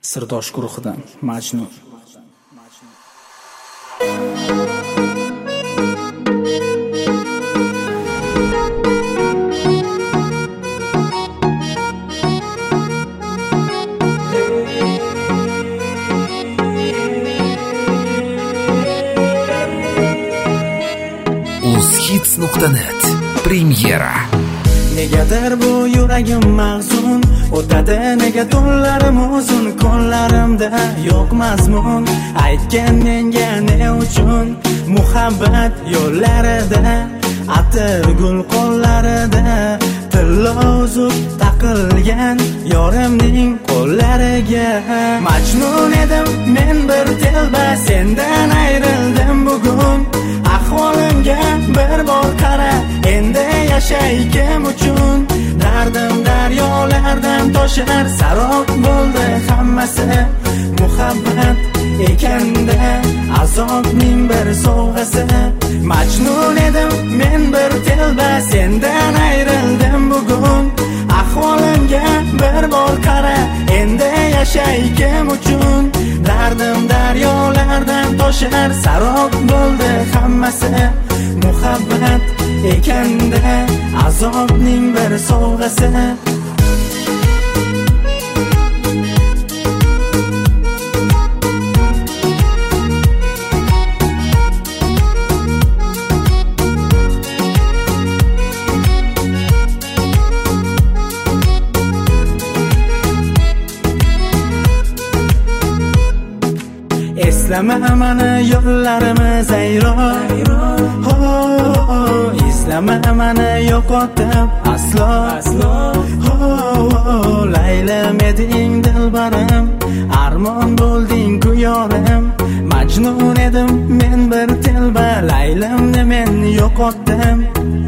Sirdosh guruhidan Majnun. Uzhits.net Premyera. Negadir bu yuragim mahzun, o'tadi nega tunlarim uzun, kunlarimda yo'q mazmun. Aytgan menga ne uchun, muhabbat yo'llarida, atir gul qo'llarida, tilla uzuk taqilgan yorimning qo'llariga. Majnun edim men bir telba, sendan ayrildim bugun. Ahvolimga bir bor qara, endi yashay kim uchun? Dardim daryolardan toshar, sarob bo'ldi hammasi. Muhabbat ekanda azobning bir sovg'asi. Majnun edim men bir telba, sendan ayrildim bugun. Ahvolimga bir bor qara, endi yashay kim uchun? Dardim daryolardan toshar, sarob bo'ldi hammasi. Muhabbat ekanda azobning bir sovg'asi. Eslama mani yo'llarimiz ayro, eslama mani yo'qotib aslo. Laylim eding dilbarim, armon bo'lding-ku yorim. Majnun edim men bir telba, laylimni men yo'qotdim.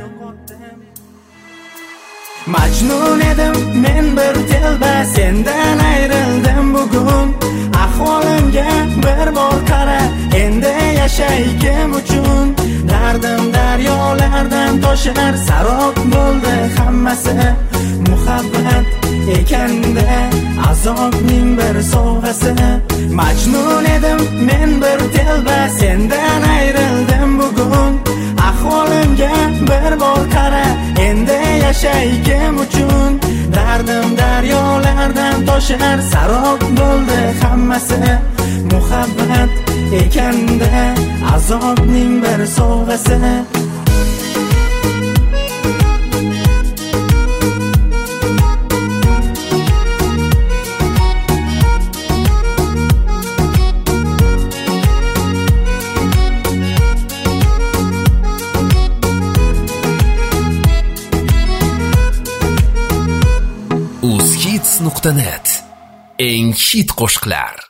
Majnun edim men bir telba, sendan ayrildim bugun. Ahvolimga bir bor qara, endi yashay kim uchun? Dardim daryolardan toshar, sarob bo'ldi hammasi. Muhabbat ekanda azobning bir sovg'asi. Majnun edim men bir telba, sendan ayrildim bugun. Ahvolimga bir bor qara, endi yashay kim uchun? Dardim daryolardan toshar, sarob bo'ldi hammasi. Muhabbat ekanda azobning bir sovg'asi. Uzhits.net eng hit qo'shiqlar.